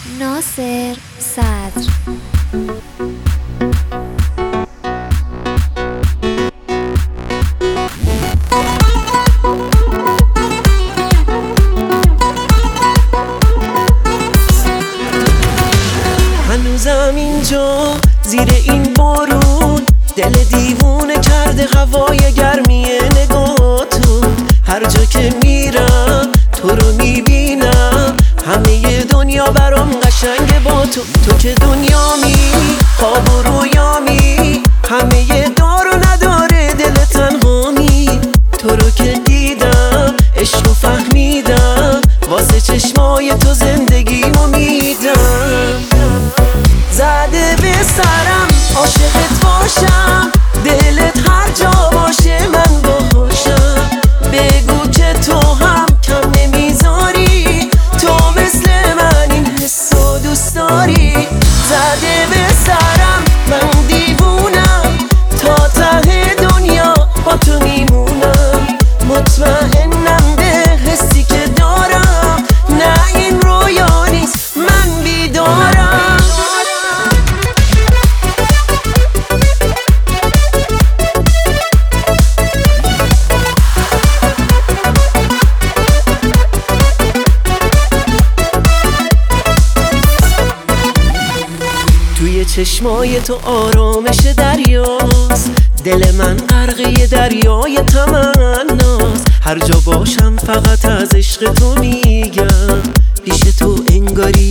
ناصر صدر. هنوزم اینجا زیر این بارون، دل دیوونه کرده هوای گرمی نگاهتون. هر جا که میرم تو رو میبینم، همه دنیا برام قشنگ با تو. تو که دنیامی، خواب و رویامی، همه دار و نداره دل تنهامی. تو رو که دیدم عشق و فهمیدم، واسه چشمای تو زندگیمو میدم. زده به سرم عاشقت باشم، دلت هر جا باشه من باهاشم. بگو که تو هم کم نمیذاری، تو مثل من این حسو دوست داری. زده به سرم من دیوونم، تا ته دنیا با تو میمونم. مطمئنم به حسی که دارم، نه این رویا نیست من بیدارم. توی چشمای تو آرامش دریاست، دل من غرقه دریای تمناست. هر جا باشم فقط از عشق تو میگم، پیش تو انگاری